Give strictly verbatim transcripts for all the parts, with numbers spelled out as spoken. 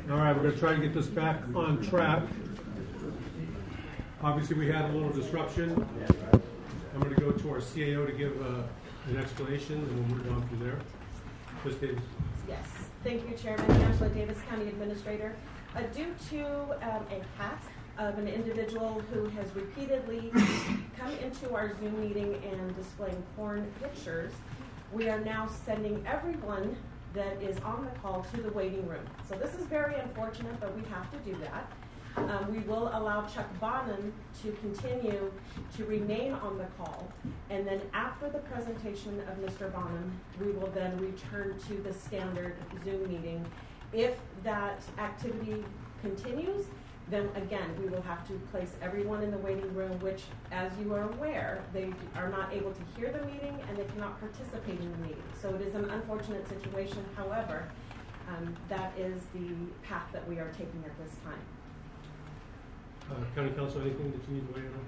All right, we're going to try to get this back on track. Obviously, we had a little disruption. I'm going to go to our C A O to give uh, an explanation, and we'll move on from there. Miz Davis. Yes, thank you, Chairman. Angela Davis, County Administrator. Uh, due to um, a hack of an individual who has repeatedly come into our Zoom meeting and displaying porn pictures, we are now sending everyone that is on the call to the waiting room. So this is very unfortunate, but we have to do that. Um, we will allow Chuck Bonham to continue to remain on the call, and then after the presentation of Mister Bonham, we will then return to the standard Zoom meeting. If that activity continues, then again, we will have to place everyone in the waiting room, which, as you are aware, they are not able to hear the meeting and they cannot participate in the meeting. So it is an unfortunate situation. However, um, that is the path that we are taking at this time. Uh, County Council, anything that you need to weigh in on?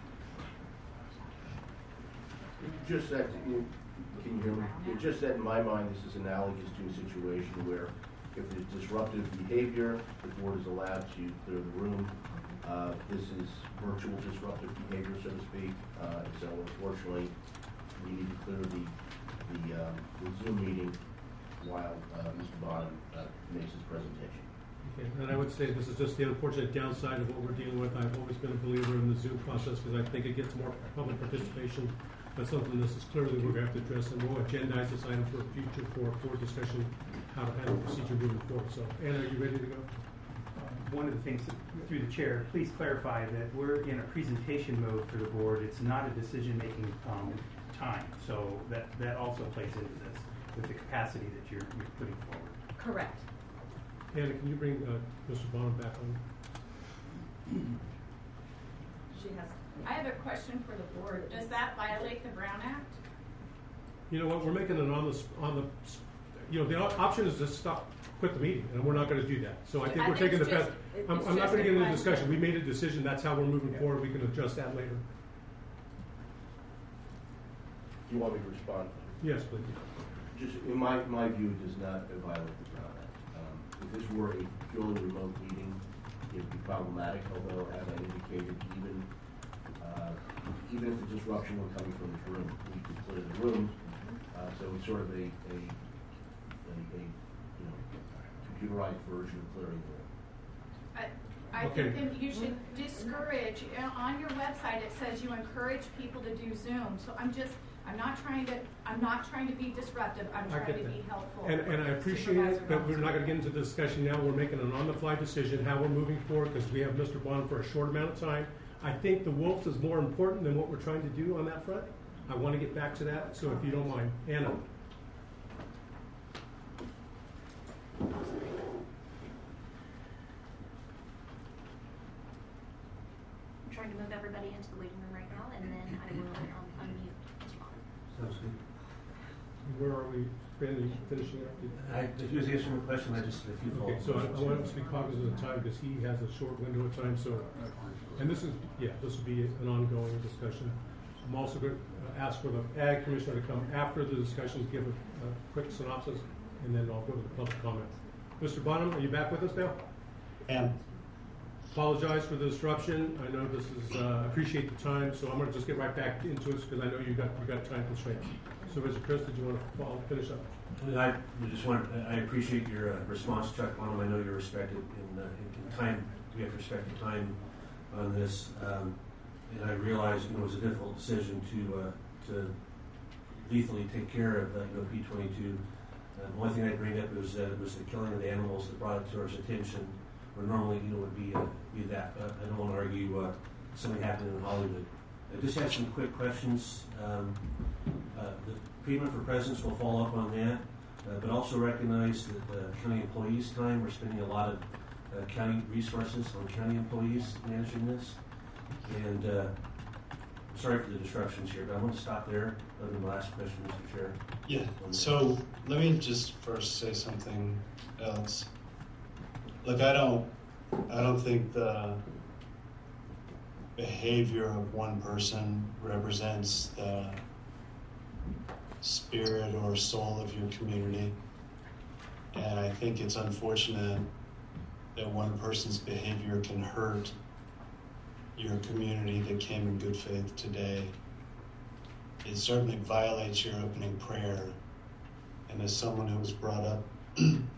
Just that, you, can you hear me? Just that in my mind, this is analogous to a situation where if there's disruptive behavior, the board is allowed to clear the room. Uh, this is virtual disruptive behavior, so to speak. Uh, so unfortunately, we need to clear the the, um, the Zoom meeting while uh, Mister Bonham uh, makes his presentation. Okay, and I would say this is just the unfortunate downside of what we're dealing with. I've always been a believer in the Zoom process because I think it gets more public participation. That's something this is clearly we're going to have to address, and we'll agendize this item for future for board discussion, how to handle procedure moving forward. So, Anna, are you ready to go? Uh, one of the things, that, through the chair, please clarify that we're in a presentation mode for the board. It's not a decision-making um, time, so that, that also plays into this with the capacity that you're, you're putting forward. Correct. Anna, can you bring uh, Mister Bonham back on? She has. I have a question for the board. Does that violate the Brown Act? You know what? We're making it on the on the. You know, the option is to stop, quit the meeting, and we're not going to do that. So I think I we're think taking the just, best. I'm, I'm not going to get into the discussion. We made a decision. That's how we're moving yeah. forward. We can adjust that later. Do you want me to respond? Yes, please. Just in my, my view, it does not violate the Brown Act. Um, if this were a purely remote meeting, it would be problematic, although, as I indicated, even uh, even if the disruption were coming from the room, we could clear the room. Uh, so it's sort of a, a, a, a you know, computerized version of clearing the room. I, I Okay. think that you should discourage, you know, on your website it says you encourage people to do Zoom. So I'm just, I'm not trying to, I'm not trying to be disruptive. I'm I trying get to that. be helpful. And, and I appreciate it, but we're not going to get into the discussion now. We're making an on-the-fly decision how we're moving forward because we have Mister Bonham for a short amount of time. I think the Wolves is more important than what we're trying to do on that front. I want to get back to that, so if you don't mind. Anna. I'm trying to move everybody into the waiting room right now, and then I will um, unmute Mister Bonham. Sounds good. Where are we finishing, finishing up? I, if you was answering the question, I just a few Okay, so I, I want us to be cognizant of the time because he has a short window of time. So, and this is, yeah, this will be an ongoing discussion. I'm also going to ask for the Ag Commissioner to come after the discussion, give a, a quick synopsis, and then I'll go to the public comment. Mister Bonham, are you back with us now? And Apologize for the disruption. I know this is, uh, appreciate the time, so I'm going to just get right back into it because I know you got you got time constraints. So, Mister Chris, did you want to follow, finish up? I just want, I appreciate your uh, response, Chuck Bonham. I know you're respected in, uh, in, in time. We have to respect the time on this, um, and I realize you know, it was a difficult decision to uh, to lethally take care of uh, you know, P twenty-two. Uh, the only thing I'd bring up was uh, was the killing of the animals that brought it to our attention. Where normally you know would be uh, be that. Uh, I don't want to argue uh, something happened in Hollywood. I just have some quick questions. Um, uh, the treatment for presidents will follow up on that, uh, but also recognize that uh, county employees' time. We're spending a lot of uh, county resources on county employees managing this. And uh, sorry for the disruptions here, but I want to stop there. Other than the last question, Mister Chair. yeah, so let me just first say something else. Look, I don't, I don't think the behavior of one person represents the spirit or soul of your community. And I think it's unfortunate that one person's behavior can hurt your community that came in good faith today. It certainly violates your opening prayer. And as someone who was brought up in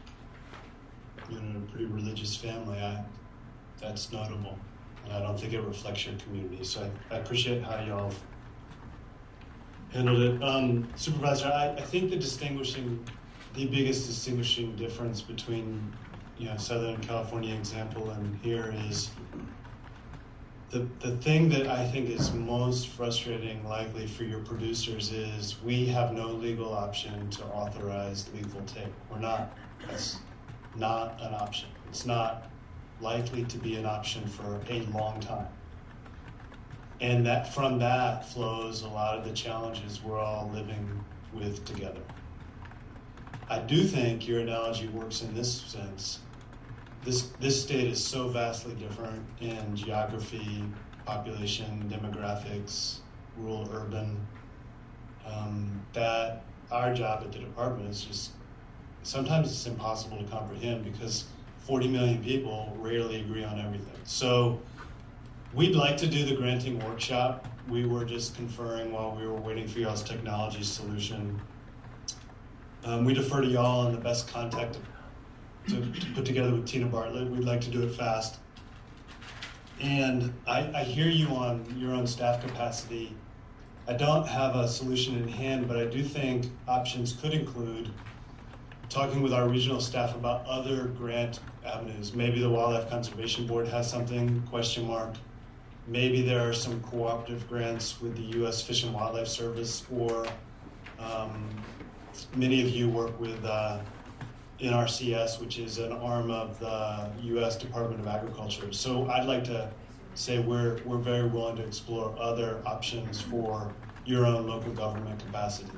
a pretty religious family, I, that's notable. And I don't think it reflects your community. So I, I appreciate how y'all have handled it. Um, Supervisor, I, I think the distinguishing, the biggest distinguishing difference between, you know, Southern California example and here is the the thing that I think is most frustrating likely for your producers is we have no legal option to authorize lethal take. We're not, that's not an option. It's not likely to be an option for a long time. And that from that flows a lot of the challenges we're all living with together. I do think your analogy works in this sense. This this state is so vastly different in geography, population, demographics, rural, urban, um, that our job at the department is just, sometimes it's impossible to comprehend because forty million people rarely agree on everything. So we'd like to do the granting workshop. We were just conferring while we were waiting for y'all's technology solution. Um, we defer to y'all on the best contact to, to put together with Tina Bartlett. We'd like to do it fast. And I, I hear you on your own staff capacity. I don't have a solution in hand, but I do think options could include talking with our regional staff about other grant avenues. Maybe the Wildlife Conservation Board has something, question mark. Maybe there are some cooperative grants with the U S Fish and Wildlife Service, or um, many of you work with uh, N R C S, which is an arm of the U S Department of Agriculture. So I'd like to say we're we're very willing to explore other options for your own local government capacity.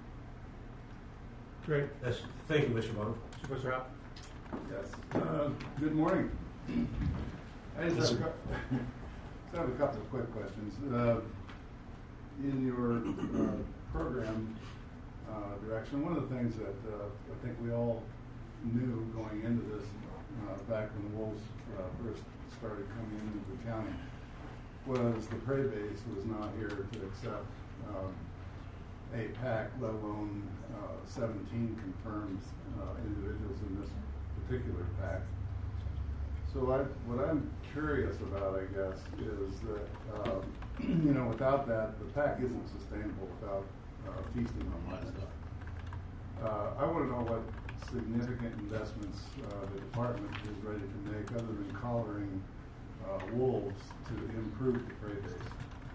Great. Yes. Thank you, Mister Bonham. Supervisor Howe? Yes. Uh, good morning. I just have, a, just have a couple of quick questions. Uh, in your uh, program uh, direction, one of the things that uh, I think we all knew going into this uh, back when the wolves uh, first started coming into the county was the prey base was not here to accept um, a pack, let alone uh, seventeen confirmed uh, individuals in this particular pack. So I, what I'm curious about, I guess, is that um, you know, without that, the pack isn't sustainable without uh, feasting on livestock. Uh, I want to know what significant investments uh, the department is ready to make other than collaring uh, wolves to improve the prey base.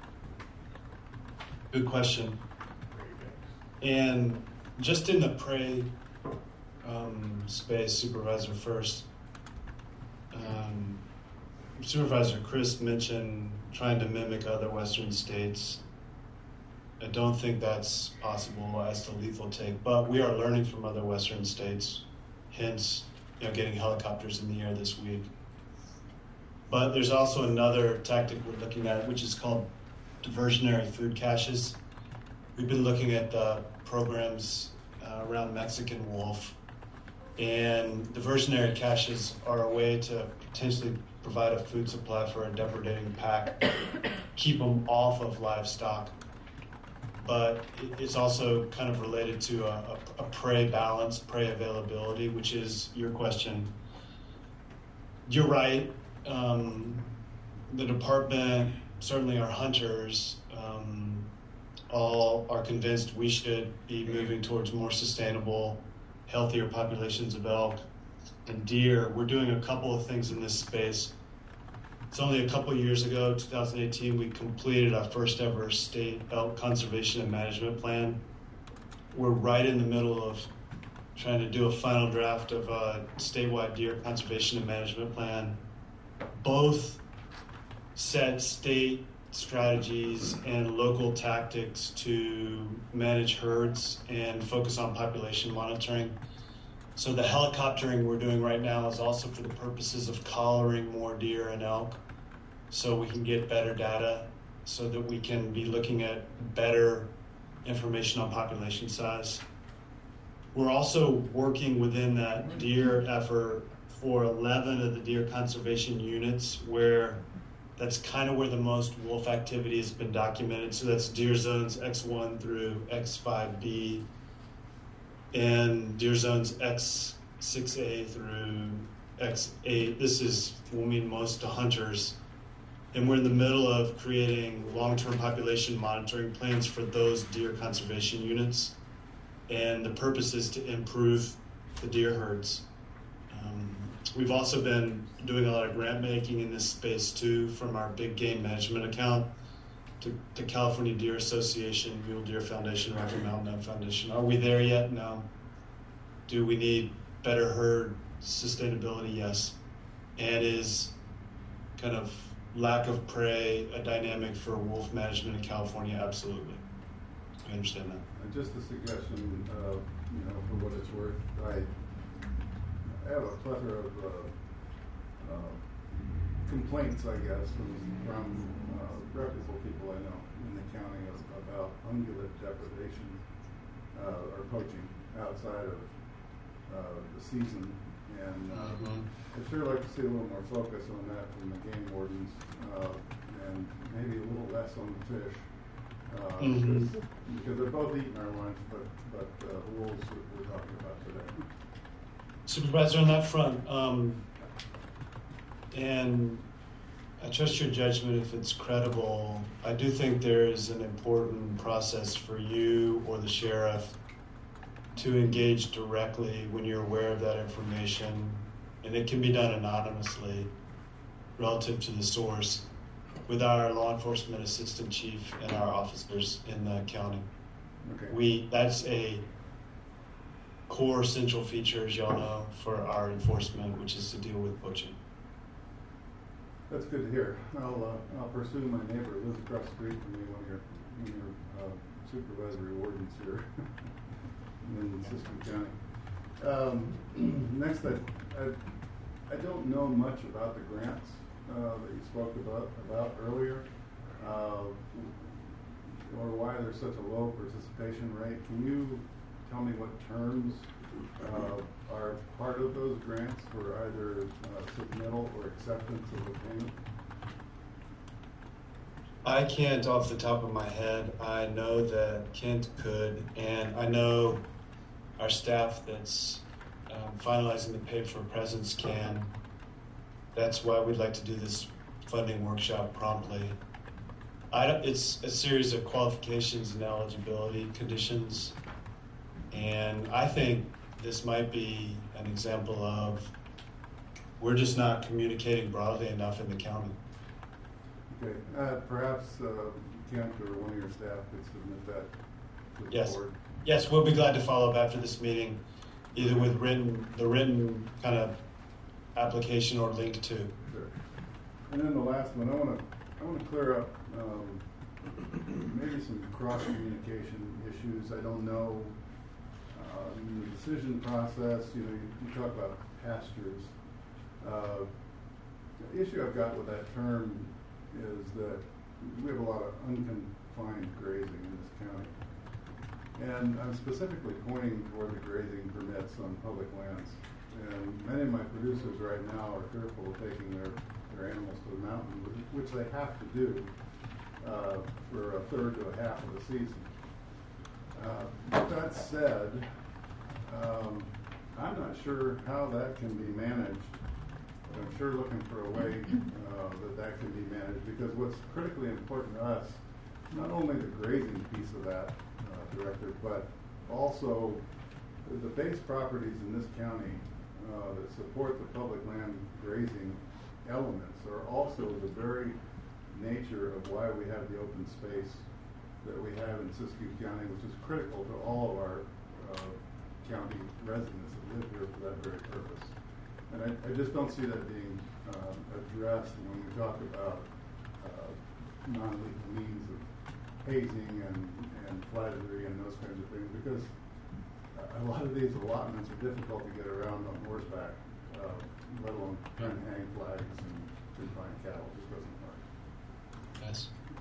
Good question. And just in the prey um, space, Supervisor first, um, Supervisor Chris mentioned trying to mimic other Western states. I don't think that's possible as to lethal take, but we are learning from other Western states, hence, you know, getting helicopters in the air this week. But there's also another tactic we're looking at, which is called diversionary food caches. We've been looking at uh, programs uh, around Mexican wolf, and diversionary caches are a way to potentially provide a food supply for a depredating pack, keep them off of livestock. But it's also kind of related to a, a, a prey balance, prey availability, which is your question. You're right. Um, the department, certainly our hunters, um, all are convinced we should be moving towards more sustainable, healthier populations of elk and deer. We're doing a couple of things in this space. It's only a couple of years ago, two thousand eighteen, we completed our first ever state elk conservation and management plan. We're right in the middle of trying to do a final draft of a statewide deer conservation and management plan. Both set state strategies and local tactics to manage herds and focus on population monitoring. So the helicoptering we're doing right now is also for the purposes of collaring more deer and elk so we can get better data, so that we can be looking at better information on population size. We're also working within that deer effort for eleven of the deer conservation units where that's kind of where the most wolf activity has been documented. So that's deer zones X one through X five B and deer zones X six A through X eight. This is, will mean most to hunters. And we're in the middle of creating long-term population monitoring plans for those deer conservation units. And the purpose is to improve the deer herds. Um, we've also been doing a lot of grant making in this space too, from our big game management account to, to California Deer Association, Mule Deer Foundation, Rocky Mountain Ebb Foundation. Are we there yet? No. Do we need better herd sustainability? Yes. And is kind of lack of prey a dynamic for wolf management in California? Absolutely. I understand that. And just a suggestion, uh, you know, for what it's worth, I, I have a plethora of uh, uh, complaints, I guess, from, from uh, reputable people I know in the county of, about ungulate depredation uh, or poaching outside of uh, the season. And uh, Mm-hmm. I'd sure like to see a little more focus on that from the game wardens, uh, and maybe a little less on the fish. Uh, Mhm. because, because they're both eating our lunch, but but uh, the wolves that we're talking about today. Supervisor, on that front, um, and I trust your judgment if it's credible. I do think there is an important process for you or the sheriff to engage directly when you're aware of that information, and it can be done anonymously relative to the source with our law enforcement assistant chief and our officers in the county. Okay. We that's a core central feature, as y'all know, for our enforcement, which is to deal with poaching. That's good to hear. I'll uh, I'll pursue my neighbor who lives across the street from me, one of your one of your uh, supervisory wardens here in Siskiyou County. Um, next, I, I I don't know much about the grants uh, that you spoke about about earlier, uh, or why there's such a low participation rate. Can you tell me what terms uh, are part of those grants for either uh, submittal or acceptance of a payment? I can't off the top of my head. I know that Kent could, and I know our staff that's um, finalizing the Pay for Presence can. That's why we'd like to do this funding workshop promptly. I don't, it's a series of qualifications and eligibility conditions, and I think this might be an example of we're just not communicating broadly enough in the county. Okay, uh, perhaps uh, Kent or one of your staff could submit that to the Yes. board. Yes, we'll be glad to follow up after this meeting, either with written, the written kind of application or link to. Sure. And then the last one, I want to I want to clear up um, maybe some cross communication issues. I don't know uh, in the decision process. You know, you, you talk about pastures. Uh, the issue I've got with that term is that we have a lot of unconfined grazing in this county. And I'm specifically pointing toward the grazing permits on public lands. And many of my producers right now are fearful of taking their, their animals to the mountain, which they have to do uh, for a third to a half of the season. Uh, with that said, um, I'm not sure how that can be managed. I'm sure looking for a way uh, that that can be managed, because what's critically important to us, not only the grazing piece of that, uh, Director, but also the base properties in this county uh, that support the public land grazing elements are also the very nature of why we have the open space that we have in Siskiyou County, which is critical to all of our uh, county residents that live here for that very purpose. And I, I just don't see that being um, addressed when we talk about uh, non-lethal means of hazing and, and flattery and those kinds of things, because a lot of these allotments are difficult to get around on horseback, uh, let alone trying to hang flags and confine cattle. It just doesn't work. Yes.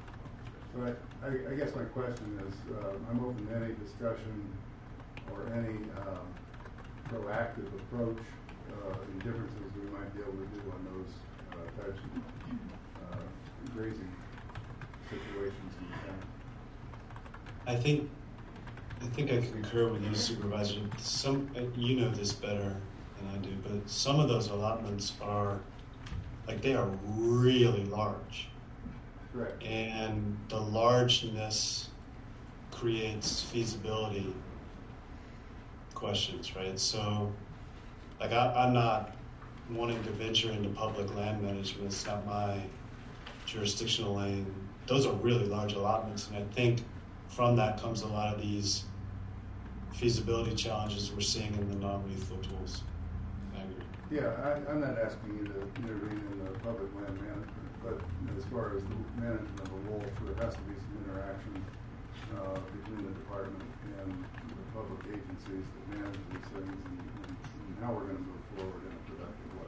So I, I, I guess my question is, uh, I'm open to any discussion or any um, proactive approach uh, indifferences we might be able to do on those uh, types of uh, grazing situations in the town. I think, I think I concur with you, Supervisor. Some, you know this better than I do, but some of those allotments are, like, they are really large. Correct. And the largeness creates feasibility questions, right? So, like, I, I'm not wanting to venture into public land management. It's not my jurisdictional lane. Those are really large allotments, and I think from that comes a lot of these feasibility challenges we're seeing in the non-lethal tools. I agree. Yeah, I, I'm not asking you to intervene in the public land management, but as far as the management of a wolf, there has to be some interaction uh, between the department and the public agencies that manage these things, and, and, and how we're going to move forward in a productive way.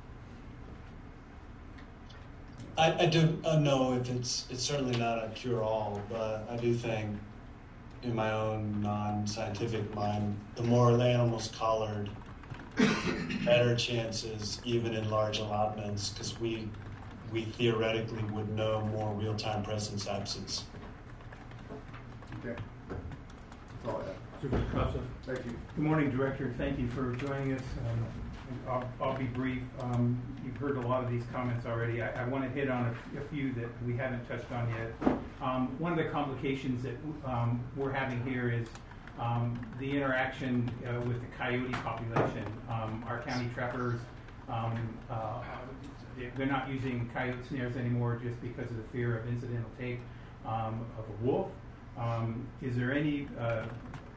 I, I do uh, know if it's it's certainly not a cure-all, but I do think, in my own non-scientific mind, the more the animal's collared, better chances, even in large allotments, because we we theoretically would know more real-time presence absence. Okay. That's all I have. Supervisor Costa. Thank you. Good morning, Director. Thank you for joining us. Um, I'll, I'll be brief. Um, you've heard a lot of these comments already. I, I want to hit on a, a few that we haven't touched on yet. Um, one of the complications that um, we're having here is um, the interaction uh, with the coyote population. Um, our county trappers, um, uh, they're not using coyote snares anymore just because of the fear of incidental take um, of a wolf. Um, is there any uh,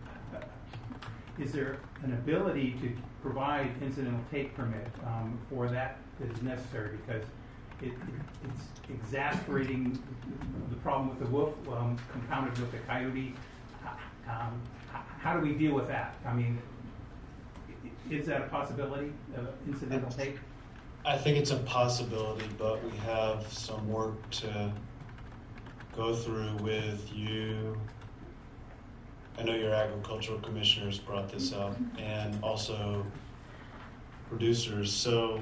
Is there an ability to provide incidental take permit um, for that that is necessary, because it, it, it's exasperating the problem with the wolf um, compounded with the coyote? Um, how do we deal with that? I mean, is that a possibility, uh, incidental take? I think it's a possibility, but we have some work to go through with you. I know your agricultural commissioners brought this up, and also producers. So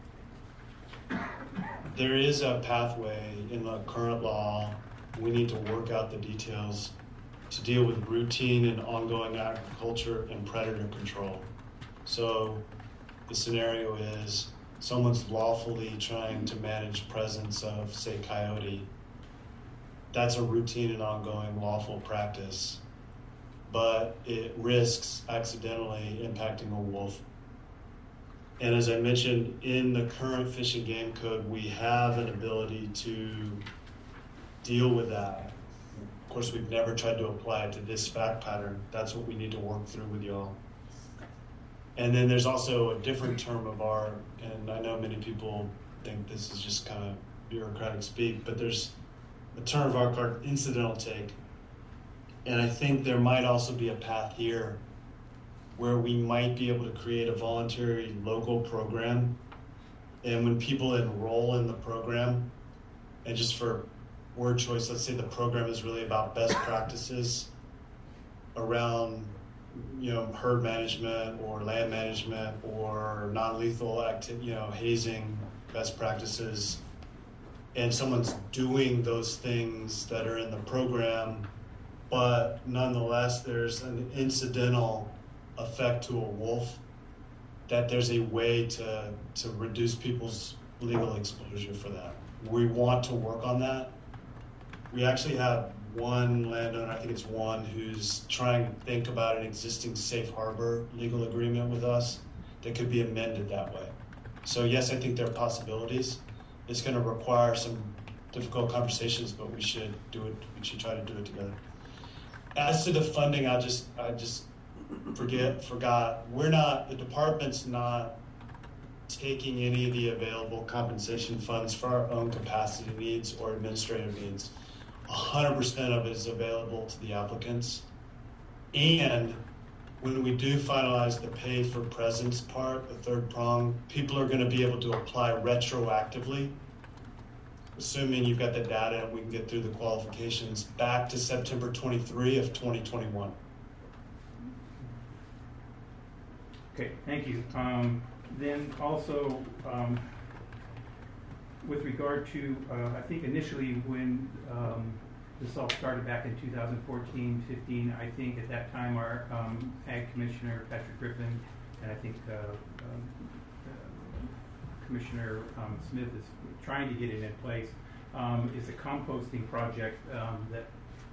there is a pathway in the current law. We need to work out the details to deal with routine and ongoing agriculture and predator control. So the scenario is someone's lawfully trying to manage presence of, say, coyote. That's a routine and ongoing lawful practice, but it risks accidentally impacting a wolf. And as I mentioned, in the current Fish and Game Code, we have an ability to deal with that. Of course, we've never tried to apply it to this fact pattern. That's what we need to work through with y'all. And then there's also a different term of art, and I know many people think this is just kind of bureaucratic speak, but there's a term of art called incidental take. And I think there might also be a path here where we might be able to create a voluntary local program. And when people enroll in the program, and just for word choice, let's say the program is really about best practices around, you know, herd management or land management or non-lethal activity, you know, hazing best practices, and someone's doing those things that are in the program, but nonetheless there's an incidental effect to a wolf, that there's a way to to reduce people's legal exposure for that. We want to work on that. We actually have one landowner, I think it's one, who's trying to think about an existing safe harbor legal agreement with us that could be amended that way. So yes, I think there are possibilities. It's going to require some difficult conversations, but we should do it. We should try to do it together. As to the funding, I just, I just forget, forgot. We're not, the department's not taking any of the available compensation funds for our own capacity needs or administrative needs. one hundred percent of it is available to the applicants. And when we do finalize the pay for presence part, the third prong, people are going to be able to apply retroactively, assuming you've got the data and we can get through the qualifications, back to September twenty-third of twenty twenty-one. Okay, thank you. Um, then also, um, with regard to, uh, I think initially when um, this all started back in two thousand fourteen, fifteen, I think at that time our um, Ag Commissioner, Patrick Griffin, and I think uh, um, uh, Commissioner um, Smith is trying to get it in place, um, is a composting project um, that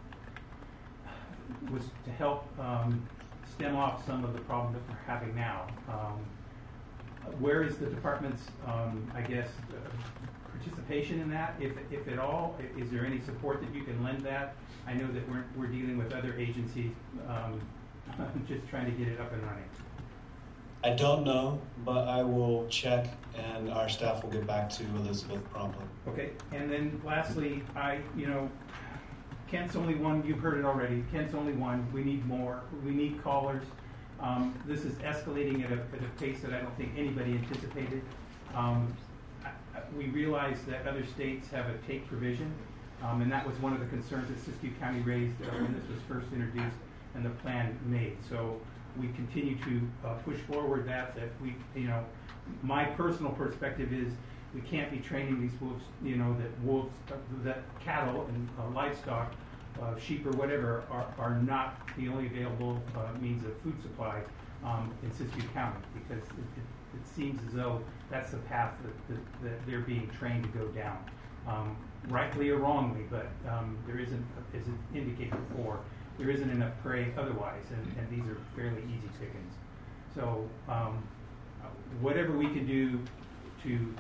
was to help um, stem off some of the problem that we're having now. Um, where is the department's, um, I guess, uh, participation in that, if, if at all? Is there any support that you can lend that? I know that we're, we're dealing with other agencies, um, just trying to get it up and running. I don't know, but I will check, and our staff will get back to Elizabeth promptly. Okay, and then lastly, I, you know, Kent's only one, you've heard it already, Kent's only one, we need more, we need callers. Um, this is escalating at a, at a pace that I don't think anybody anticipated. Um, I, I, we realize that other states have a take provision, um, and that was one of the concerns that Siskiyou County raised uh, when this was first introduced and the plan made. So we continue to uh, push forward that, that we, you know, my personal perspective is we can't be training these wolves, you know, that wolves, uh, that cattle and uh, livestock, uh, sheep or whatever, are, are not the only available uh, means of food supply um, in Siskiyou County, because it, it, it seems as though that's the path that, that, that they're being trained to go down. Um, rightly or wrongly, but um, there isn't, as it indicated before, there isn't enough prey otherwise, and, and these are fairly easy chickens. So um, whatever we can do to,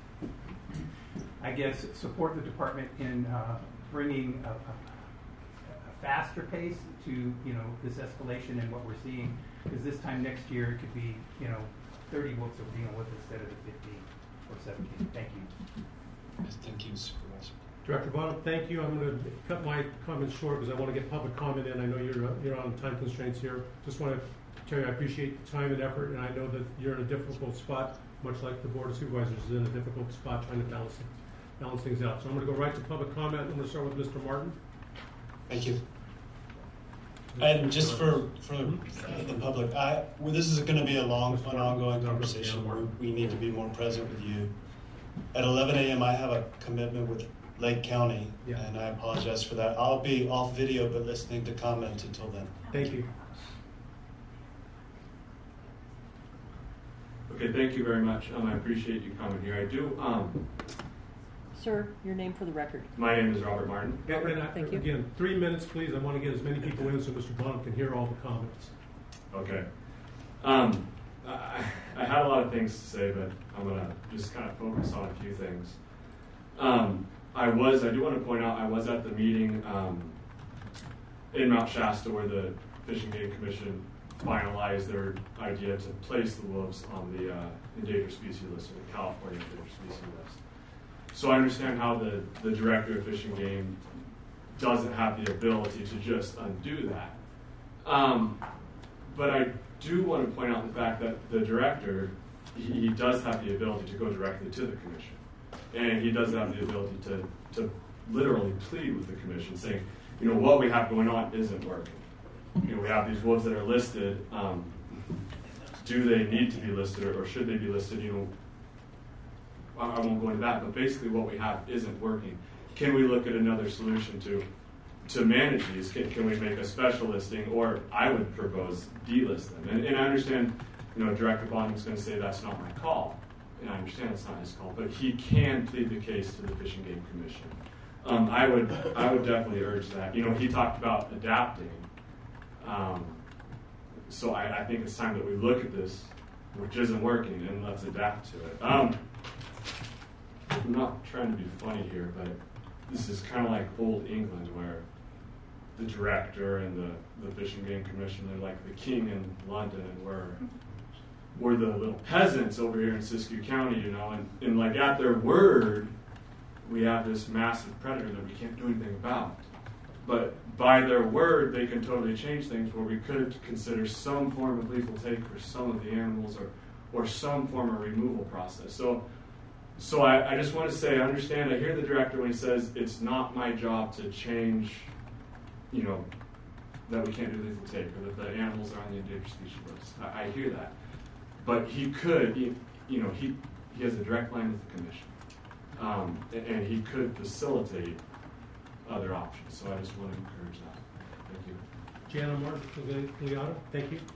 I guess, support the department in uh, bringing a, a, a faster pace to, you know, this escalation and what we're seeing, because this time next year it could be, you know, thirty wolves that we're dealing with instead of the fifteen or seventeen. Thank you. Yes, thank you, Supervisor. Director Bonham, thank you. I'm going to cut my comments short because I want to get public comment in. I know you're uh, you're on time constraints here. Just want to tell you I appreciate the time and effort, and I know that you're in a difficult spot, much like the Board of Supervisors is in a difficult spot trying to balance balance things out. So I'm going to go right to public comment. I'm going to start with Mister Martin. Thank you. And just for for the public, I, well, this is going to be a long, an ongoing conversation where we need to be more present with you. At eleven a.m. I have a commitment with Lake County, yeah. and I apologize for that. I'll be off video but listening to comment until then. Thank you. Okay, thank you very much. Um, I appreciate you coming here. I do. Um, Sir, your name for the record. My name is Robert Martin. Yeah, and I, thank you. Again, three minutes, please. I want to get as many people in so Mister Bonham can hear all the comments. Okay. Um, I, I had a lot of things to say, but I'm going to just kind of focus on a few things. Um, I was, I do want to point out, I was at the meeting um, in Mount Shasta where the Fish and Game Commission finalized their idea to place the wolves on the uh, endangered species list, or the California endangered species list. So I understand how the, the Director of Fish and Game doesn't have the ability to just undo that. Um, but I do want to point out the fact that the Director, he, he does have the ability to go directly to the Commission. And he does have the ability to, to literally plead with the Commission, saying, you know, what we have going on isn't working. You know, we have these wolves that are listed. Um, do they need to be listed, or, or should they be listed? You know, I, I won't go into that, but basically what we have isn't working. Can we look at another solution to to manage these? Can, can we make a special listing, or I would propose delist them? And, and I understand, you know, Director Bonham's going to say that's not my call. And I understand it's not his call, but he can plead the case to the Fish and Game Commission. Um, I would, I would definitely urge that. You know, he talked about adapting. Um, so I, I think it's time that we look at this, which isn't working, and let's adapt to it. Um, I'm not trying to be funny here, but this is kind of like old England, where the director and the, the Fish and Game Commission are like the king in London, and we're we're the little peasants over here in Siskiyou County, you know, and, and like at their word, we have this massive predator that we can't do anything about. But by their word, they can totally change things where we could consider some form of lethal take for some of the animals, or or some form of removal process. So so I, I just want to say, I understand, I hear the director when he says it's not my job to change, you know, that we can't do lethal take, or that the animals are on the endangered species list. I, I hear that. but he could, you, you know, he he has a direct line with the commission, um, and, and he could facilitate other options. So I just want to encourage that. Thank you. Jana Martin Gliato, thank you.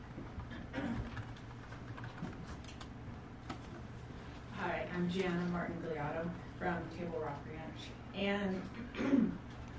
Hi, I'm Jana Martin Gliato from Table Rock Ranch, and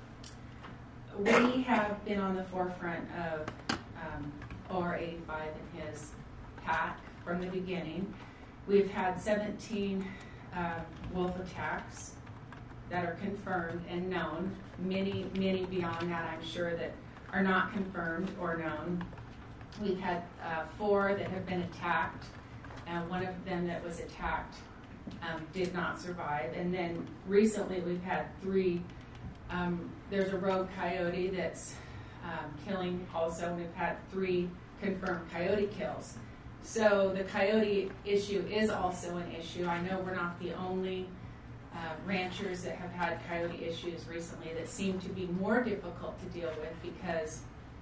we have been on the forefront of um, O R eighty-five and his pack from the beginning. We've had seventeen uh, wolf attacks that are confirmed and known. Many, many beyond that, I'm sure, that are not confirmed or known. We've had uh, four that have been attacked, and one of them that was attacked um, did not survive. And then recently we've had three. Um, there's a rogue coyote that's um, killing also. We've had three confirmed coyote kills. So the coyote issue is also an issue. I know we're not the only uh, ranchers that have had coyote issues recently that seem to be more difficult to deal with because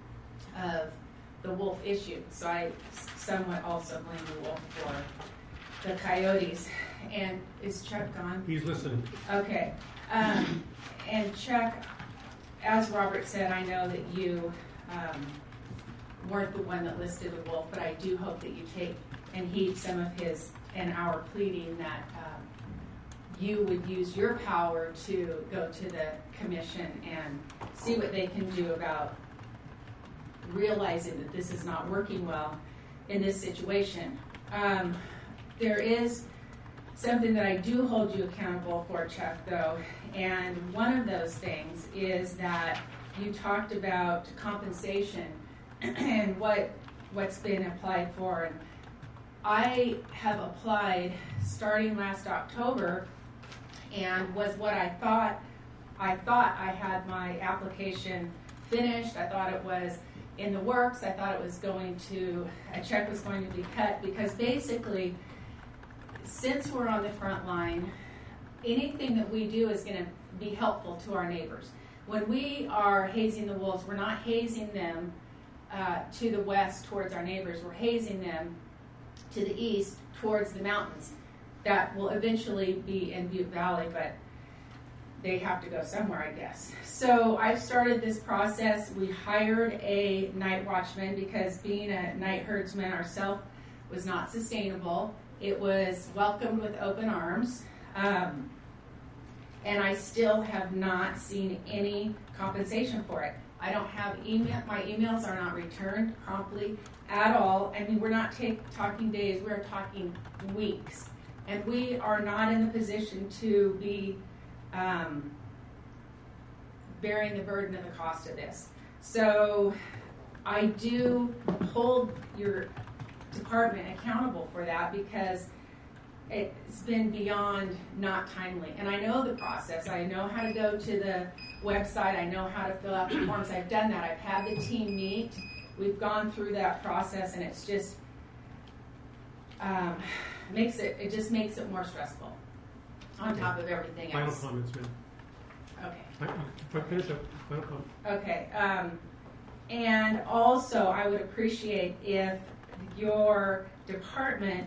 of the wolf issue. So I somewhat also blame the wolf for the coyotes. And is Chuck gone? He's listening. Okay. Um, and Chuck, as Robert said, I know that you um, weren't the one that listed the wolf, but I do hope that you take and heed some of his and our pleading that um, you would use your power to go to the commission and see what they can do about realizing that this is not working well in this situation. Um, there is something that I do hold you accountable for, Chuck, though, and one of those things is that you talked about compensation and what what's been applied for. And I have applied starting last October, and was what I thought. I thought I had my application finished. I thought it was in the works. I thought it was going to, a check was going to be cut, because basically, since we're on the front line, anything that we do is going to be helpful to our neighbors. When we are hazing the wolves, we're not hazing them uh, to the west towards our neighbors. We're hazing them to the east towards the mountains. That will eventually be in Butte Valley, but they have to go somewhere, I guess. So I've started this process. We hired a night watchman because being a night herdsman ourselves was not sustainable. It was welcomed with open arms. Um, and I still have not seen any compensation for it. I don't have email, my emails are not returned promptly at all. I mean, we're not take, talking days, we're talking weeks. And we are not in the position to be um, bearing the burden of the cost of this. So I do hold your department accountable for that, because it's been beyond not timely. And I know the process. I know how to go to the website. I know how to fill out the forms. I've done that. I've had the team meet. We've gone through that process, and it's just um, makes it. It just makes it more stressful. On top of everything Final else. Final comments, ma'am. Okay. Finish up. Final comment. Okay. Um, and also, I would appreciate if your department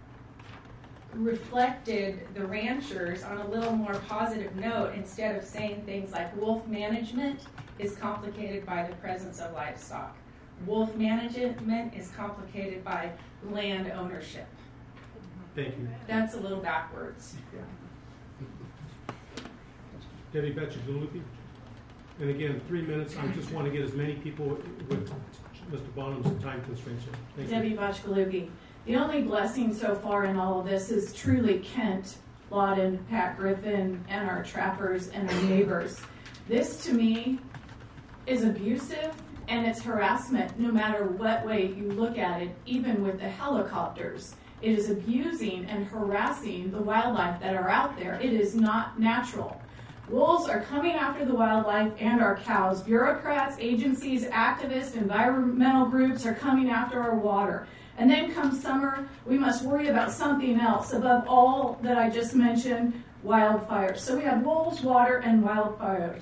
reflected the ranchers on a little more positive note, instead of saying things like wolf management is complicated by the presence of livestock. Wolf management is complicated by land ownership. Thank you. That's a little backwards. Debbie Betchagalupi. And again, three minutes. I just want to get as many people with Mister Bonham's time constraints here. Thank Debbie you. Botchgalugi. The only blessing so far in all of this is truly Kent, Lawton, Pat Griffin, and our trappers and our neighbors. This, to me, is abusive, and it's harassment no matter what way you look at it, even with the helicopters. It is abusing and harassing the wildlife that are out there. It is not natural. Wolves are coming after the wildlife and our cows. Bureaucrats, agencies, activists, environmental groups are coming after our water. And then come summer, we must worry about something else above all that I just mentioned, wildfires. So we have wolves, water, and wildfires.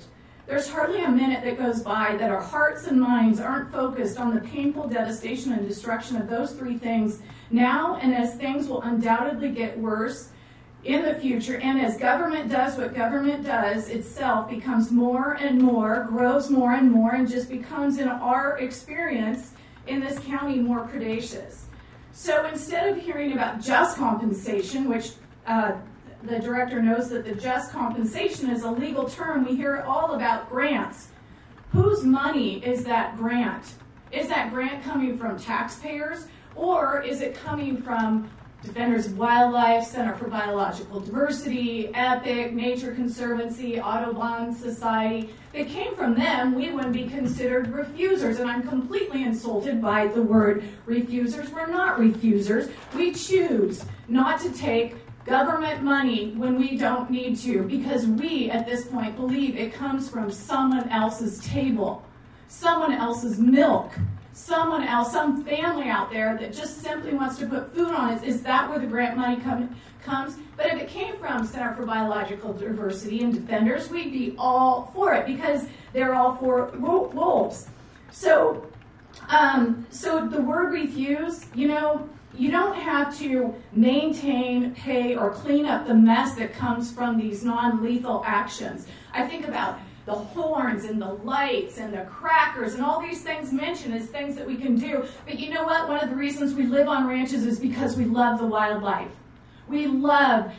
There's hardly a minute that goes by that our hearts and minds aren't focused on the painful devastation and destruction of those three things now, and as things will undoubtedly get worse in the future, and as government does what government does itself, becomes more and more, grows more and more, and just becomes, in our experience in this county, more predacious. So instead of hearing about just compensation, which uh, the director knows that the just compensation is a legal term, we hear all about grants. Whose money is that grant? Is that grant coming from taxpayers, or is it coming from Defenders of Wildlife, Center for Biological Diversity, EPIC, Nature Conservancy, Audubon Society? If it came from them, we wouldn't be considered refusers, and I'm completely insulted by the word refusers. We're not refusers. We choose not to take government money when we don't need to, because we, at this point, believe it comes from someone else's table, someone else's milk, someone else, some family out there that just simply wants to put food on it. Is that where the grant money come, comes? But if it came from Center for Biological Diversity and Defenders, we'd be all for it, because they're all for wolves. So, um, so the word refuse, you know, you don't have to maintain, pay, or clean up the mess that comes from these non-lethal actions. I think about the horns and the lights and the crackers and all these things mentioned as things that we can do. But you know what? One of the reasons we live on ranches is because we love the wildlife. We love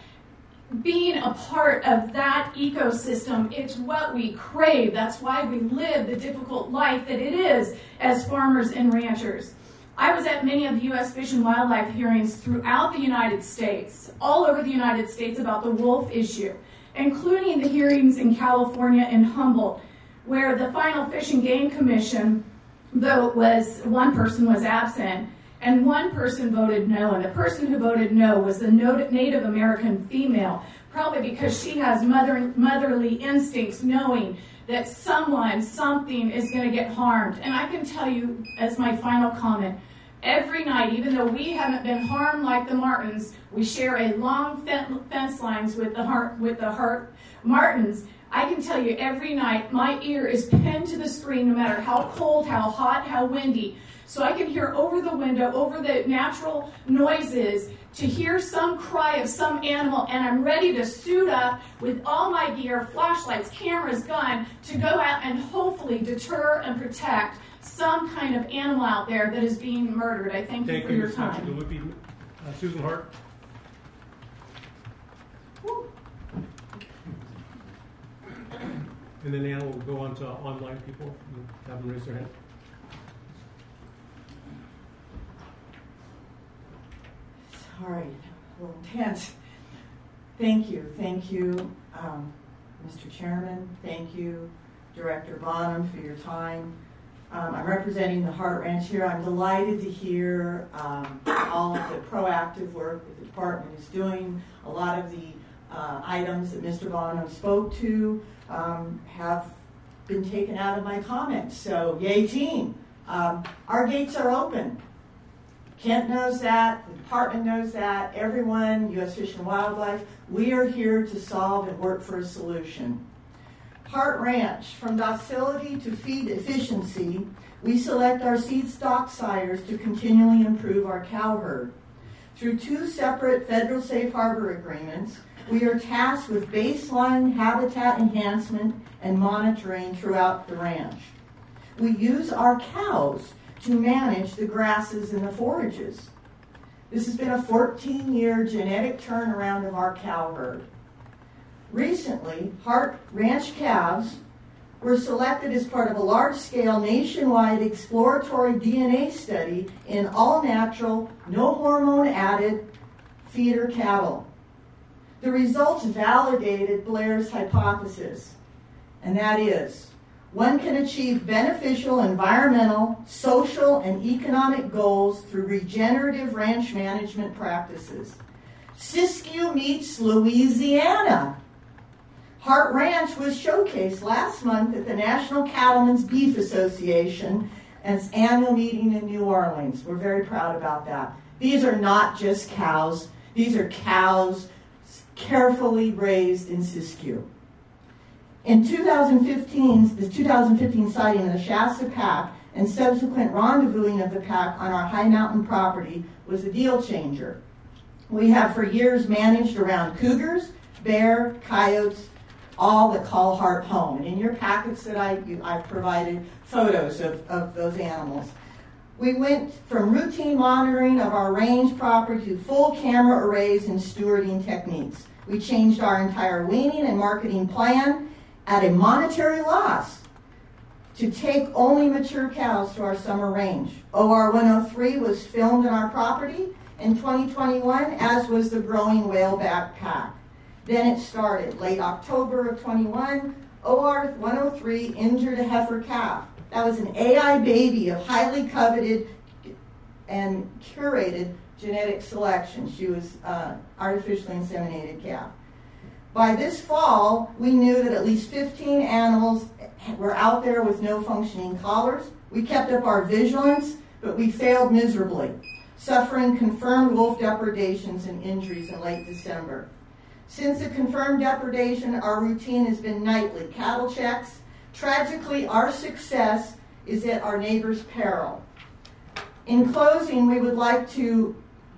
being a part of that ecosystem. It's what we crave. That's why we live the difficult life that it is as farmers and ranchers. I was at many of the U S Fish and Wildlife hearings throughout the United States, all over the United States, about the wolf issue, including the hearings in California and Humboldt, where the final Fish and Game Commission vote was, one person was absent, and one person voted no, and the person who voted no was the Native American female, probably because she has mother, motherly instincts, knowing that someone, something is going to get harmed. And I can tell you, as my final comment, every night, even though we haven't been harmed like the Martins, we share a long fence lines with the heart, with the heart Martins. I can tell you, every night, my ear is pinned to the screen, no matter how cold, how hot, how windy. So I can hear over the window, over the natural noises, to hear some cry of some animal, and I'm ready to suit up with all my gear, flashlights, cameras, gun, to go out and hopefully deter and protect some kind of animal out there that is being murdered. I thank, thank you for you, your time. Thank you, uh, Susan Hart. Woo. And then Anna will go on to online people and have them raise their hand. Sorry, a little tense. Thank you, thank you, um, Mister Chairman. Thank you, Director Bonham, for your time. Um, I'm representing the Hart Ranch here. I'm delighted to hear um, all of the proactive work that the department is doing. A lot of the uh, items that Mister Bonham spoke to um, have been taken out of my comments. So, yay team. Um, our gates are open. Kent knows that, the department knows that, everyone, U S Fish and Wildlife, we are here to solve and work for a solution. Hart Ranch, from docility to feed efficiency, we select our seed stock sires to continually improve our cow herd. Through two separate federal safe harbor agreements, we are tasked with baseline habitat enhancement and monitoring throughout the ranch. We use our cows to manage the grasses and the forages. This has been a fourteen-year genetic turnaround of our cow herd. Recently, Hart Ranch calves were selected as part of a large-scale nationwide exploratory D N A study in all-natural, no-hormone-added feeder cattle. The results validated Blair's hypothesis, and that is, one can achieve beneficial environmental, social, and economic goals through regenerative ranch management practices. Siskiyou meets Louisiana. Hart Ranch was showcased last month at the National Cattlemen's Beef Association and its annual meeting in New Orleans. We're very proud about that. These are not just cows. These are cows carefully raised in Siskiyou. In two thousand fifteen, the two thousand fifteen sighting of the Shasta pack and subsequent rendezvousing of the pack on our High Mountain property was a deal changer. We have for years managed around cougars, bear, coyotes, all that call Hart home. And in your packets that I, you, I've provided photos of, of those animals. We went from routine monitoring of our range property to full camera arrays and stewarding techniques. We changed our entire weaning and marketing plan at a monetary loss to take only mature cows to our summer range. O R one oh three was filmed on our property in twenty twenty-one, as was the growing whaleback pack. Then it started. Late October of twenty-one, O R one oh three injured a heifer calf. That was an A I baby of highly coveted and curated genetic selection. She was uh, artificially inseminated calf. By this fall, we knew that at least fifteen animals were out there with no functioning collars. We kept up our vigilance, but we failed miserably, suffering confirmed wolf depredations and injuries in late December. Since the confirmed depredation, our routine has been nightly cattle checks. Tragically, our success is at our neighbor's peril. In closing, we would like to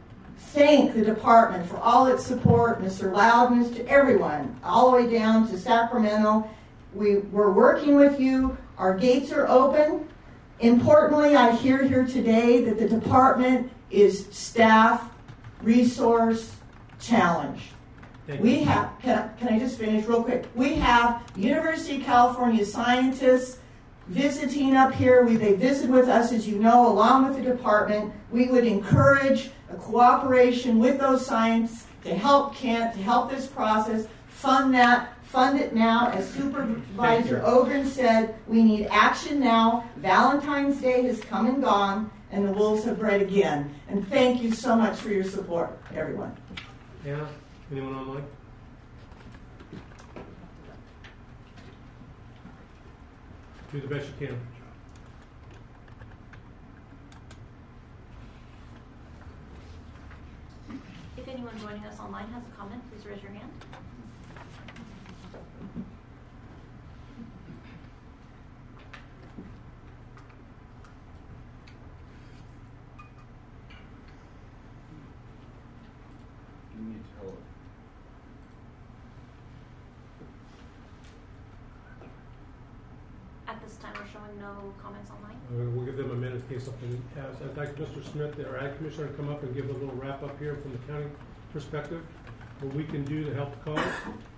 thank the department for all its support, Mister Loudness, to everyone, all the way down to Sacramento. We, we're working with you. Our gates are open. Importantly, I hear here today that the department is staff resource challenged. We have, can I, can I just finish real quick? We have University of California scientists visiting up here. We, they visit with us, as you know, along with the department. We would encourage a cooperation with those scientists to help Kent, to help this process, fund that, fund it now. As Supervisor Ogren said, we need action now. Valentine's Day has come and gone, and the wolves have bred again. And thank you so much for your support, everyone. Anna? Anyone online? Do the best you can. If anyone joining us online has a comment, please raise your hand. You need to tell it. At this time, we're showing no comments online. Uh, we'll give them a minute in case something has. I'd like Mister Smith, our Ag Commissioner, to come up and give a little wrap up here from the county perspective, what we can do to help the cause.